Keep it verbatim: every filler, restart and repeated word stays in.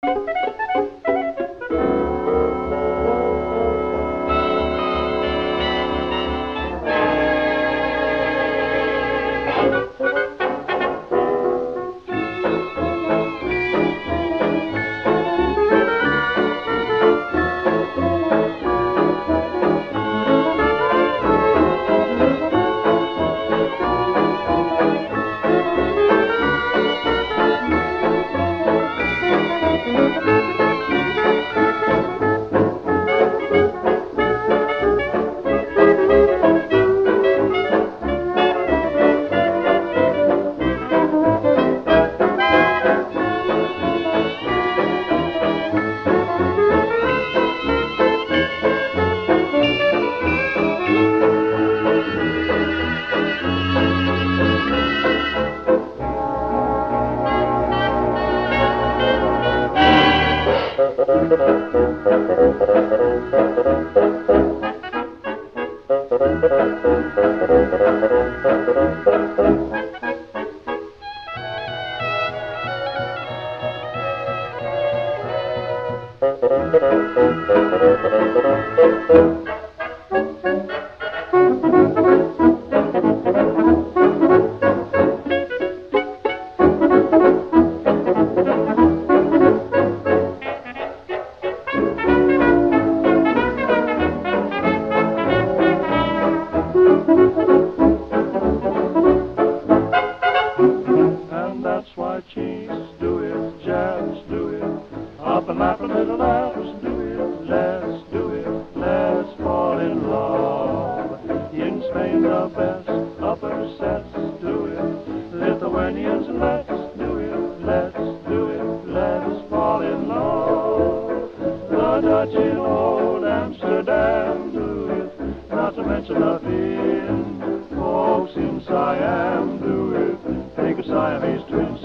And that's why chiefs do it, jacks do it, up and up and little lads do it, let's do it, let's fall in love. In Spain the best upper sets do it, Lithuanians let's do it, let's do it, let's fall in love. The Dutch in old Amsterdam do it, not to mention the Finn folks in Siam do it. Take a Siamese twin.